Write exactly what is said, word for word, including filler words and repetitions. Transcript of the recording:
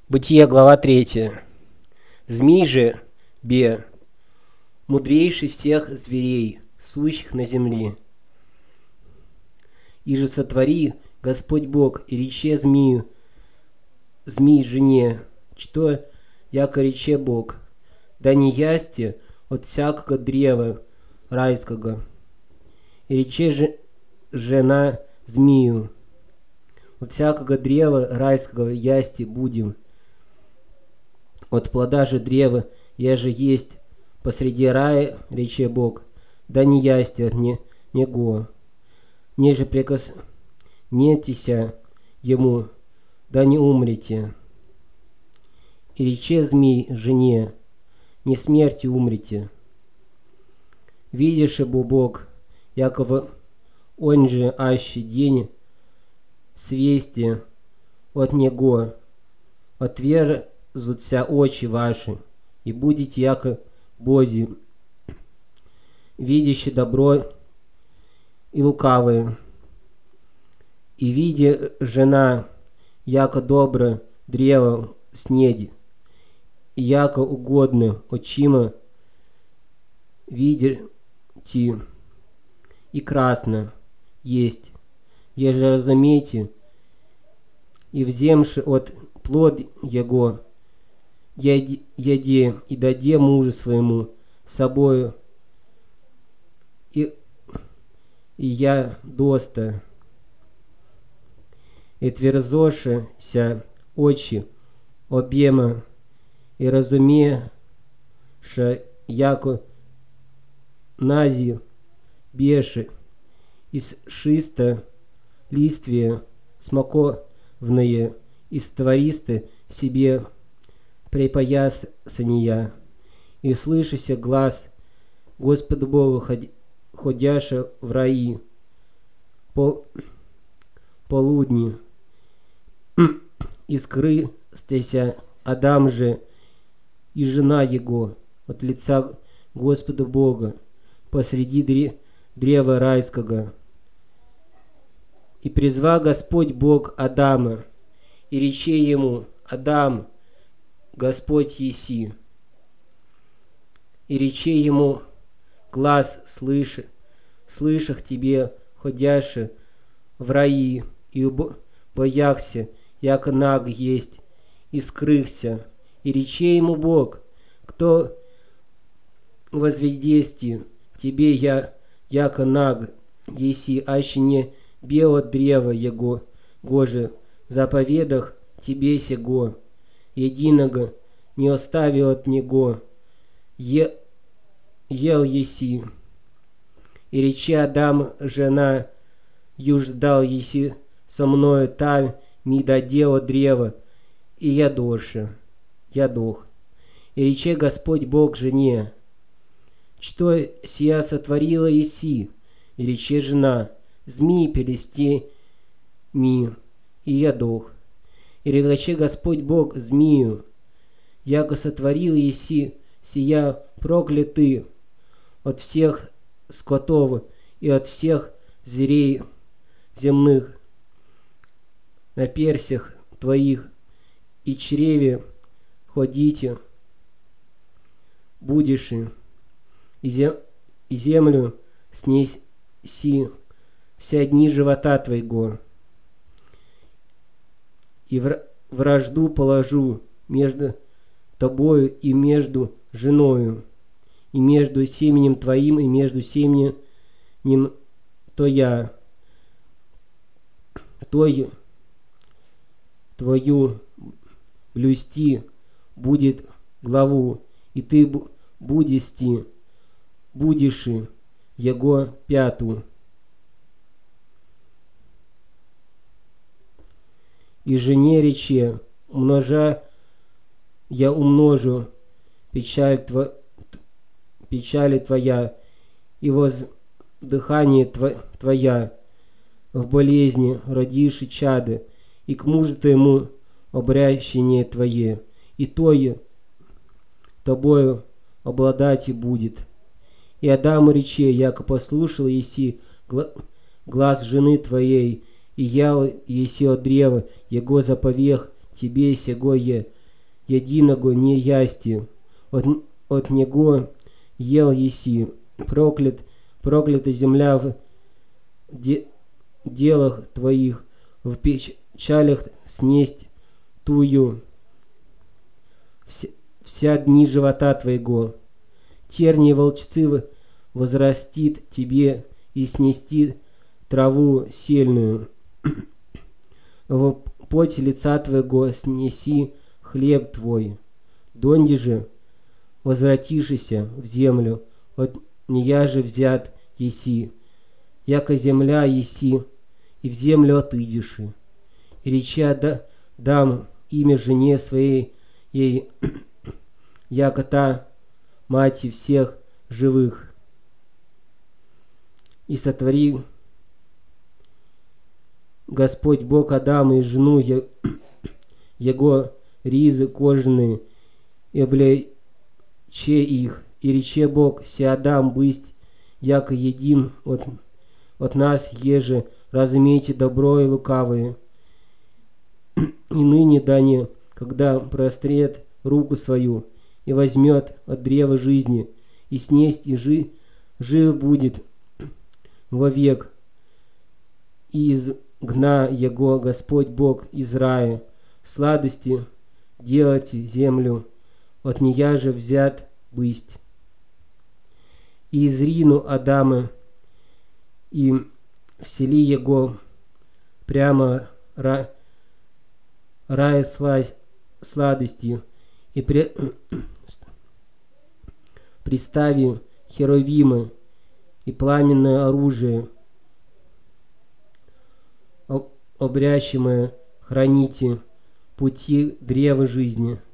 Бытие, глава третья. Змей же, бе, мудрейший всех зверей, сущих на земле. И же сотвори Господь Бог, и рече змею, змей жене, что, яко рече Бог, да не ясте от всякого древа райского. И рече же жена змею, от всякого древа райского ясти будем. От плода же древа, я же есть посреди рая, рече Бог, да не ясти от не, него, неже прикоснетеся ему, да не умрете. И рече змей жене, не смерти умрете. Видишь, бо Бог, якого он же аще день свести от него, отверзутся очи ваши, и будете яко бози, видящие добро и лукавые. И видя жена, яко добро древо снеди, и яко угодно очима видите, и красно есть, еже разумейте, и вземши от плод его, яде, яде и даде мужу своему собою, и, и я доста, и тверзошися очи обема, и разумеша, яко нази беши, из шиста листвия смоковные, из твористы себе припоясания, и слышися глаз Господа Бога, ходяша в раи по полудни, и скрыстися Адам же и жена его от лица Господа Бога посреди дре, древа райского. И призвал Господь Бог Адама, и рече ему: Адам, Господь еси. И рече ему: глаз слыши, слышах тебе, ходяше в раи, и бояхся, яко наг есть, и скрыхся. И рече ему Бог: кто возведести тебе я, яко наг еси, аще не бело древо его, гоже, заповедах тебе сего, единого не оставил от него, е, ел еси. И рече Адам жена, юж дал еси со мною там, ми додело древо, и я доша, я дох. И рече Господь Бог жене: что сия сотворила еси? И рече жена: змей перести ми, и я дох. И рече Господь Бог змею: яко сотворил еси сия прокляты от всех скотов и от всех зверей земных на персях твоих, и чреве ходите будешь, и, зем, и землю снеси вся дни живота твоего, и вражду положу между тобою и между женою, и между семенем твоим и между семенем твоя, тою твою блюсти будет главу, и ты будести, будешь его пяту. И жене рече: умножа я умножу печаль, тво, печали твоя, и воздыхание тво, твоя, в болезни родишь чады, и к мужу твоему обращение твое, и тое тобою обладать и будет. И Адаму рече: яко послушал еси глаз жены твоей, и ял еси от древа его заповех тебе сего е, единого не ясти, от, от него ел еси, проклят, проклята земля в де, делах твоих, в печалях снесть тую вся, вся дни живота твоего. Тернии волчцы возрастит тебе и снести траву сельную. В поте лица твоего снеси хлеб твой. Донде же возвратишься в землю, от нея же взят еси, яко земля еси, и в землю отыдешь. И реча да, дам имя жене своей, ей, яко та мати всех живых. И сотвори Господь Бог Адама и жену е, его ризы кожаные, и облече их, и рече Бог, си Адам бысть, яко един от, от нас еже, разумейте добро и лукавое. И ныне да не, когда прострет руку свою, и возьмет от древа жизни, и снесть, и жи, жив будет вовек, и изгна его Господь Бог из рая, сладости делайте землю, от нея же взят бысть. И изрину Адама, и всели его прямо ра, рая слазь, сладостью, и при, пристави херовимы и пламенное оружие, обрящимое храните пути древа жизни.